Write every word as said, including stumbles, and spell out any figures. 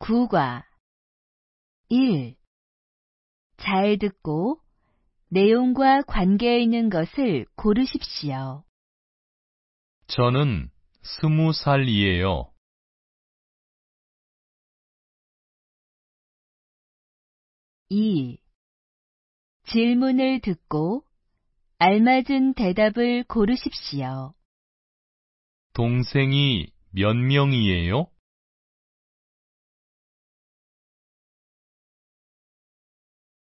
구과 일. 잘 듣고 내용과 관계 있는 것을 고르십시오. 저는 스무 살이에요. 이. 질문을 듣고 알맞은 대답을 고르십시오. 동생이 몇 명이에요?